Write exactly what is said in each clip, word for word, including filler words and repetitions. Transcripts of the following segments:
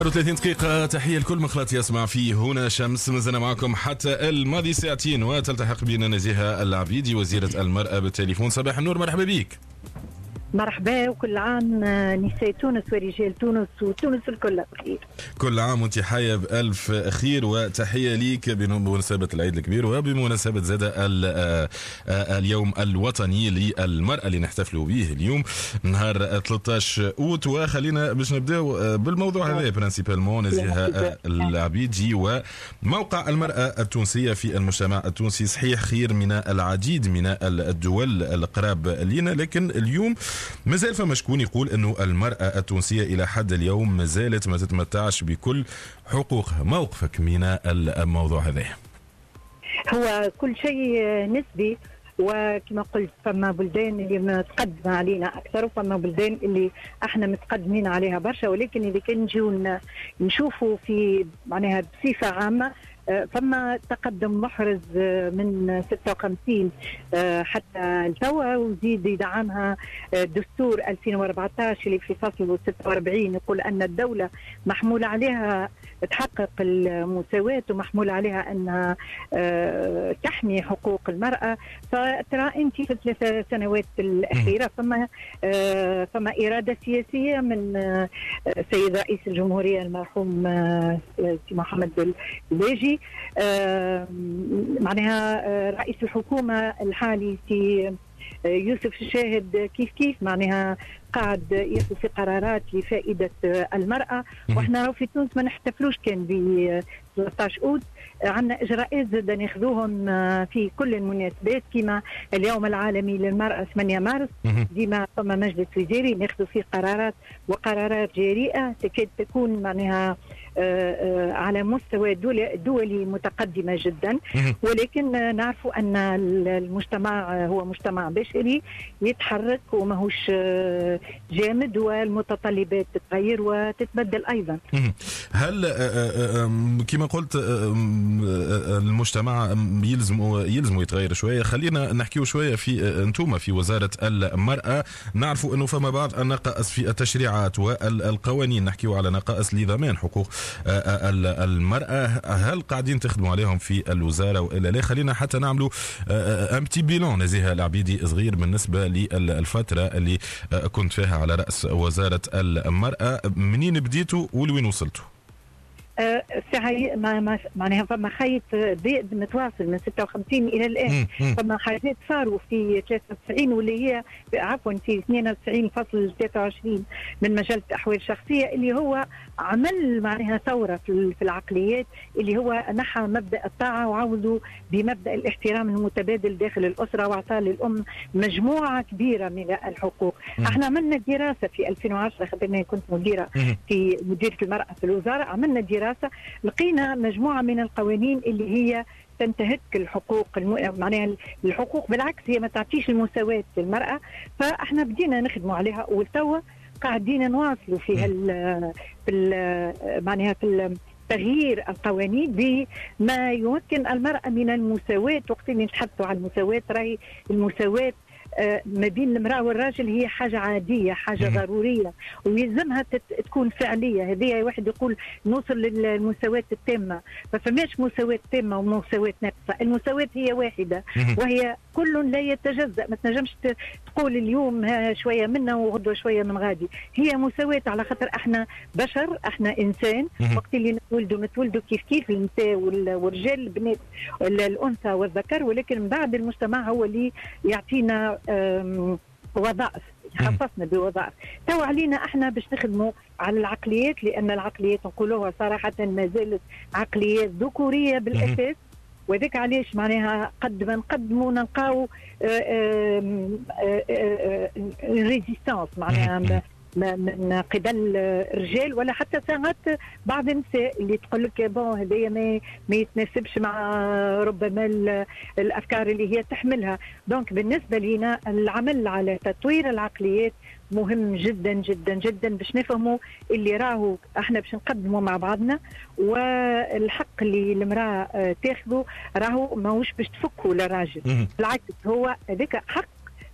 ثلاثين دقيقة. تحية لكل مخلط يسمع في هنا شمس. مازلنا معكم حتى الماضي ساعتين، وتلتحق بنا نزيهة العبيدي وزيرة المرأة بالتليفون. صباح النور، مرحبا بك. مرحبا، وكل عام نساء تونس ورجال تونس وتونس الكل بخير. كل عام وانت حية بألف خير، وتحية ليك بمناسبة العيد الكبير وبمناسبة زاد اليوم الوطني للمرأة اللي نحتفلوا به اليوم نهار ثلاثة عشر أوت. وخلينا باش نبداو بالموضوع هذا برانسيبالمون نزيهة العبيدي وموقع المرأة التونسية في المجتمع التونسي. صحيح خير من العديد من الدول القراب لنا، لكن اليوم مازال فما شكون يقول انه المرأة التونسية الى حد اليوم ما زالت ما تتمتعش بكل حقوقها. موقفك من الموضوع هذا؟ هو كل شيء نسبي، وكما قلت فما بلدان اللي متقدمة علينا أكثر وفما بلدان اللي احنا متقدمين عليها برشا، ولكن إذا كان نجيو نشوفوا في معناها بصفة عامة فما تقدم محرز من ستة وخمسين حتى التوا، وزيد يدعمها دستور ألفين وأربعة عشر اللي في فصل ستة وأربعين يقول أن الدولة محمول عليها تحقق المساواة ومحمول عليها أنها تحمي حقوق المرأة. فترى أنت في الثلاث سنوات الأخيرة فما فما إرادة سياسية من سيد رئيس الجمهورية المرحوم محمد الباجي، معناها رئيس الحكومة الحالي سي يوسف الشاهد كيف كيف معناها قاعد ياخذ في قرارات لفائدة المرأة. واحنا في تونس ما نحتفلوش كان ب ثلاثة عشر أوت، عندنا إجراءات زاد ناخذوهم في كل المناسبات كما اليوم العالمي للمرأة ثمانية مارس، ديما فما مجلس وزاري ناخذ فيه قرارات وقرارات جريئة تكاد تكون معناها على مستوى دولي متقدمة جدا. ولكن نعرف أن المجتمع هو مجتمع بشري يتحرك وماهوش جامد، والمتطلبات تتغير وتتبدل أيضا. هل كما قلت المجتمع يلزم يلزم يتغير شوية؟ خلينا نحكيو شوية في انتوما في وزارة المرأة. نعرفوا أنه فما بعض النقائص في التشريعات والقوانين، نحكيو على نقائص لضمان حقوق المرأة. هل قاعدين تخدموا عليهم في الوزارة وإلا لا؟ خلينا حتى نعملوا امتي بيلون نزيهة العبيدي صغير بالنسبة للفترة اللي كنت فيها على رأس وزارة المرأة. منين بديتوا ولوين وصلتوا؟ ساعة ما معناها فما خيط زائد متواصل من ستة وخمسين إلى الآن. فما حاجات صاروا في ثلاثة وتسعين واللي هي عفوا في اثنين وتسعين فاصل ثلاثة وعشرين من مجلة أحوال شخصية اللي هو عمل معناها ثورة في العقليات، اللي هو نحى مبدأ الطاعة وعوضوا بمبدأ الاحترام المتبادل داخل الأسرة، وأعطى للأم مجموعة كبيرة من الحقوق. احنا عملنا دراسة في ألفين وعشرة، خاطرني كنت مديرة في مديرة المرأة في الوزارة، عملنا دراسة لقينا مجموعة من القوانين اللي هي تنتهك الحقوق الم... معناها الحقوق بالعكس هي ما تعطيش المساواة للمرأة. فاحنا بدينا نخدموا عليها وتوا قاعدين نواصلوا في هال في ال... معناها في تغيير القوانين بما يمكن المرأة من المساواة. وقت اللي نتحدثوا عن المساواة راهي المساواة ما بين المرأة والراجل هي حاجة عادية، حاجة ضرورية ويلزمها تكون فعلية. هذه واحد يقول نوصل للمساواة التامة، ما فماش مساواة تامة ومساواة ناقصة. المساواة هي واحدة وهي كل لا يتجزأ. ما تنجمش تقول اليوم شوية منا وغدوة شوية من غادي. هي مساواة على خاطر احنا بشر، احنا انسان. وقت اللي نتولدوا نتولدوا كيف كيف النساء والرجال، البنات الانثى والذكر، ولكن من بعد المجتمع هو اللي يعطينا وظائف، خصصنا بوظائف. تو علينا احنا باش نخدموا على العقليات، لان العقليات نقولوها صراحه ما زالت عقليات ذكوريه بالاساس. وذاك علاش معناها قد ما نقدموا نلقاو ريزيستانس معناها من قبل الرجال، ولا حتى ساعات بعض النساء اللي تقول لك بون هذايا ما ما يتناسبش مع ربما الافكار اللي هي تحملها. دونك بالنسبه لنا العمل على تطوير العقليات مهم جدا جدا جدا باش نفهموا اللي راهو احنا باش نقدموا مع بعضنا، والحق اللي المراه تاخذه راهو ماهوش باش تفكوا للراجل، بالعكس هو هذاك حق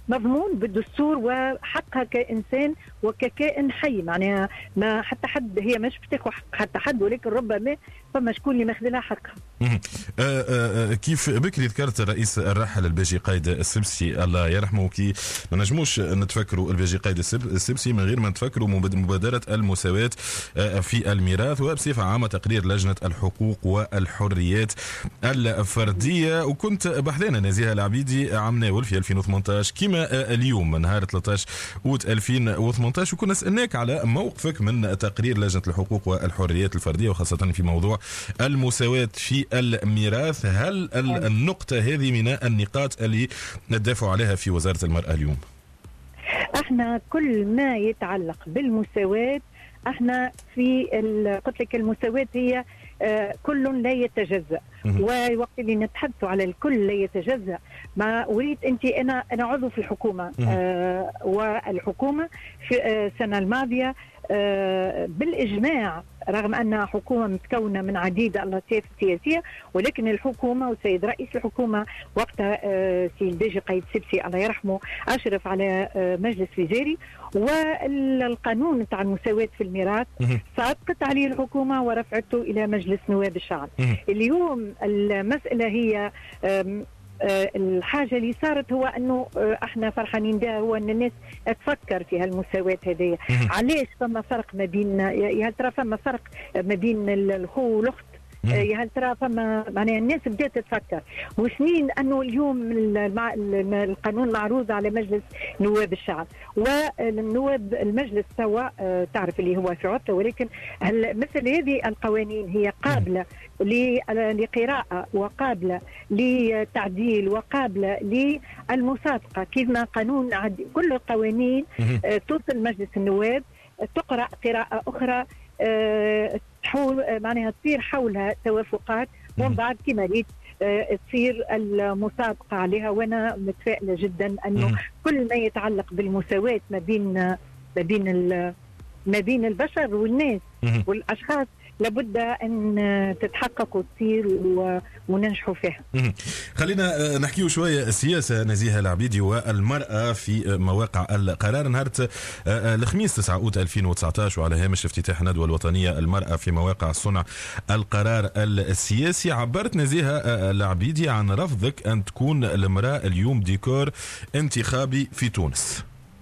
مضمون بالدستور وحقها كإنسان وككائن حي. معناها ما حتى حد هي مش بتاخذ حق حتى حد، ولكن ربما فما شكون اللي ماخذ لها حقها. آه آه كيف بكري ذكرت الرئيس الراحل الباجي قايد السبسي الله يرحمه، كي ما نجموش نتفكروا الباجي قايد السبسي من غير ما نتفكروا مبادرة المساواة في الميراث، وبصفة عامة تقرير لجنة الحقوق والحريات الفردية. وكنت بحذانا نزيهة العبيدي عام ناول في ألفين وثمانية عشر كما اليوم نهار ثلاثة عشر أوت ألفين وثمانية عشر، وكنا سألناك على موقفك من تقرير لجنة الحقوق والحريات الفردية وخاصة في موضوع المساواة في الميراث. هل النقطة هذه من النقاط اللي ندافع عليها في وزارة المرأة اليوم؟ احنا كل ما يتعلق بالمساواة احنا في قلت لك المساواة هي آه كل لا يتجزأ، ووقت اللي نتحدث على الكل لا يتجزأ ما أريد أنت أنا أنا عضو في الحكومة آه والحكومة في آه السنة الماضية آه بالإجماع، رغم أنها حكومة متكونة من عديد الأطياف السياسية، ولكن الحكومة والسيد رئيس الحكومة وقتها آه سيد باجي قايد السبسي الله يرحمه أشرف على آه مجلس وزاري، والقانون تاع المساواة في الميراث سقطت عليه الحكومة ورفعته إلى مجلس نواب الشعب. اليوم المسألة هي الحاجة اللي صارت هو أنه احنا فرحانين بها، هو أن الناس تفكر في هالمساواة هذه. علاش فما فرق ما بين، يا هل ترى فما فرق ما بين الخو والأخت؟ يا هل ترى فما معناها الناس بدات تفكر وسنين انه اليوم القانون معروض على مجلس نواب الشعب، والنواب المجلس سوا تعرف اللي هو في عطله، ولكن مثل هذه القوانين هي قابله لقراءه وقابله لتعديل وقابله للمصادقه، كما قانون كل القوانين توصل مجلس النواب تقرا قراءه اخرى أه حول معناها تصير حولها توافقات، ومن بعد كما ريت أه تصير المسابقة عليها. وانا متفائلة جدا انه كل ما يتعلق بالمساواة ما بين ما بين ما بين البشر والناس والاشخاص لابد ان تتحقق وتصير وننجحوا فيها. خلينا نحكيو شويه السياسه نزيهه العبيدي والمراه في مواقع القرار. نهار الخميس تسعة أوت ألفين وتسعة عشر وعلى هامش افتتاح الندوه الوطنيه المراه في مواقع صنع القرار السياسي، عبرت نزيهه العبيدي عن رفضك ان تكون المراه اليوم ديكور انتخابي في تونس.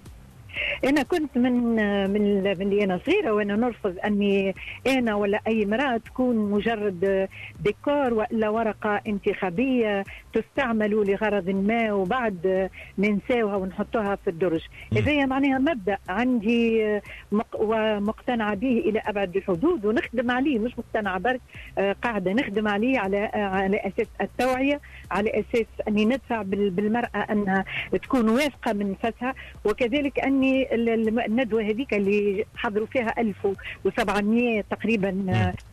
أنا كنت من من من اللي أنا صغيرة وأنا نرفض أني أنا ولا أي امرأة تكون مجرد ديكور ولا ورقة انتخابية تستعمل لغرض ما وبعد ننساوها ونحطوها في الدرج. هذا معناها مبدأ عندي ومقتنعة به إلى أبعد الحدود ونخدم عليه، مش مقتنعة برك قاعدة نخدم عليه على على أساس التوعية، على أساس أني ندفع بالمرأة أنها تكون واثقة من نفسها، وكذلك أني الندوة هذيك اللي حضروا فيها ألف وسبعمائة تقريبا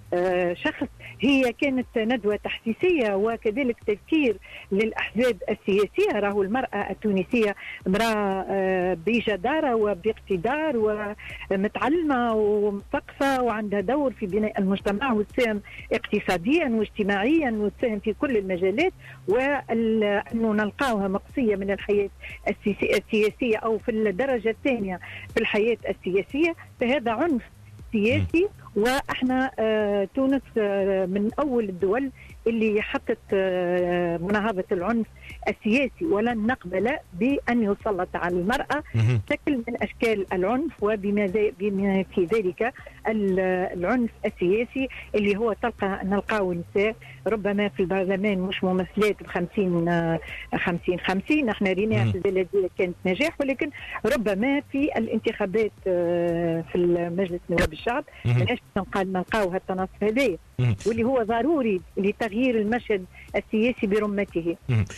شخص هي كانت ندوة تحسيسية وكذلك تذكير للأحزاب السياسية. راهو المرأة التونسية امرأة بجدارة وباقتدار ومتعلمة ومثقفة وعندها دور في بناء المجتمع وتساهم اقتصاديا واجتماعيا وتساهم في كل المجالات، وأنه نلقاوها مقصية من الحياة السياسية أو في الدرجة الثانية في الحياة السياسية، فهذا عنف سياسي. واحنا آه تونس آه من اول الدول اللي حطت آه مناهضة العنف السياسي، ولن نقبل بان يسلط على المرأة شكل من اشكال العنف، وبما بما في ذلك العنف السياسي اللي هو تلقى نلقاه نساء ربما في البرلمان مش ممثلات بخمسين خمسين خمسين. احنا ريناها في البلدية كانت نجاح، ولكن ربما في الانتخابات آه في المجلس نواب الشعب نقال نلقاو هالتناصف هذايا واللي هو ضروري لتغيير المشهد السياسي برمته.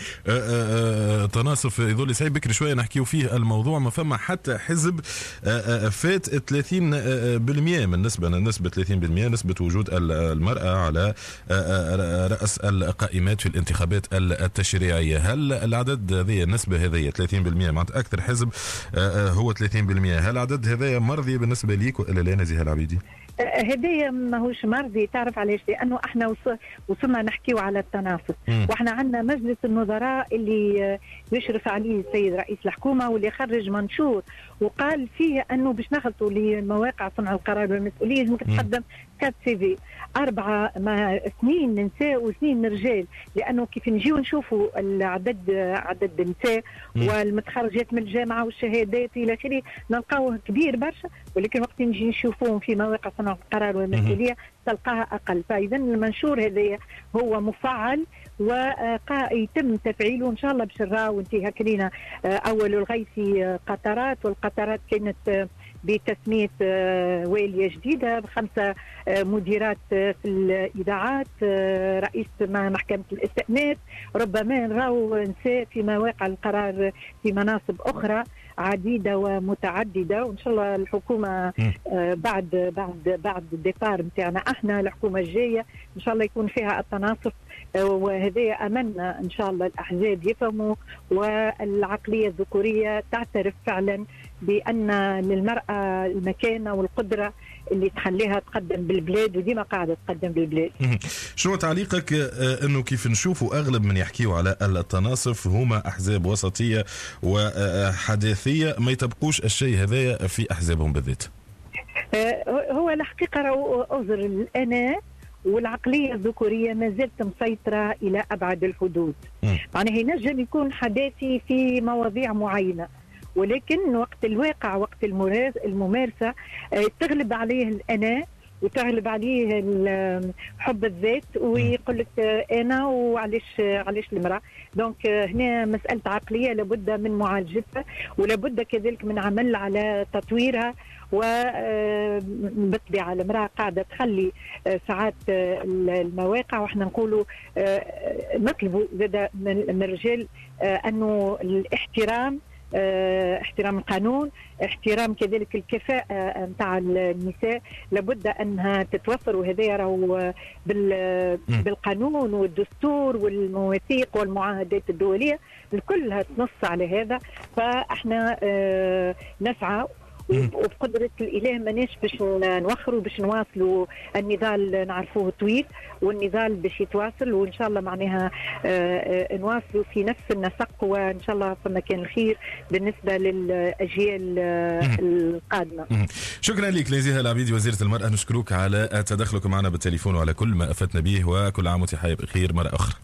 تناصف يظل سعيد بكري شويه نحكيو فيه الموضوع. ما فما حتى حزب فات ثلاثين بالمئة من نسبه نسبه ثلاثين بالمئة نسبه وجود المراه على راس القائمات في الانتخابات التشريعيه. هل العدد هذه النسبه هذه ثلاثين بالمئة مع اكثر حزب هو ثلاثين بالمئة، هل العدد هذا مرضي بالنسبه ليك ولا لا نزيهه العبيدي؟ هدايا ماهوش مرضي، تعرف علاش؟ لانه احنا وص... وصلنا نحكيو على التناصف، واحنا عندنا مجلس النظراء اللي يشرف عليه السيد رئيس الحكومه، واللي خرج منشور وقال فيه انه باش نخلطوا لمواقع صنع القرار والمسؤوليه لازم تقدم كات سي في اربعه ما اثنين نساء واثنين رجال، لانه كيف نجيو نشوفوا العدد عدد النساء والمتخرجات من الجامعه والشهادات الى اخره نلقاوه كبير برشا، ولكن وقت نجي نشوفوهم في مواقع صنع القرار والمسؤوليه تلقاها اقل. فاذا المنشور هذا هو مفعل ويتم تفعيله ان شاء الله باش نراو انت هكلينا اول الغي في قطرات، والقطرات كانت بتسميه واليه جديده بخمسه مديرات في الاذاعات، رئيس محكمه الاستئناف، ربما نراو نساء في مواقع القرار في مناصب اخرى عديده ومتعدده، وان شاء الله الحكومه بعد بعد بعد الديبار نتاعنا احنا الحكومه الجايه ان شاء الله يكون فيها التناصف، وهذا املنا ان شاء الله الاحزاب يفهموا والعقليه الذكوريه تعترف فعلا بان للمراه المكانه والقدره اللي تخليها تقدم بالبلاد، وديما قاعده تقدم بالبلاد. شنو تعليقك انه كيف نشوفوا اغلب من يحكيوا على التناصف هما احزاب وسطيه وحداثيه ما يطبقوش الشيء هذايا في احزابهم بالذات؟ هو الحقيقه راهو أزر الأناة والعقلية الذكورية ما زالت مسيطرة إلى أبعد الحدود. معناها ينجم يكون حداثي في مواضيع معينة، ولكن وقت الواقع وقت الممارسة تغلب عليه الأنا وتغلب عليه حب الذات، ويقول لك أنا وعلاش علاش المرأة. دونك هنا مسألة عقلية لابد من معالجتها، ولابد كذلك من عمل على تطويرها، وبالطبيعة المرأة قاعدة تخلي ساعات المواقع، واحنا نقولوا نطلبوا زاد من الرجال أنه الاحترام، احترام القانون، احترام كذلك الكفاءة نتاع النساء لابد أنها تتوفر، وهذا راهو بالقانون والدستور والمواثيق والمعاهدات الدولية كلها تنص على هذا. فاحنا نسعى وبقدرة الإله ماناش باش نوخروا باش نواصلوا النضال، نعرفوه طويل والنضال باش يتواصل، وإن شاء الله معناها نواصلوا في نفس النسق، وإن شاء الله في مكان الخير بالنسبة للأجيال القادمة. شكرا لك نزيهة العبيدي وزيرة المرأة، نشكرك على تدخلك معنا بالتليفون وعلى كل ما أفدتنا به، وكل عام وأنت حي بخير مرة أخرى.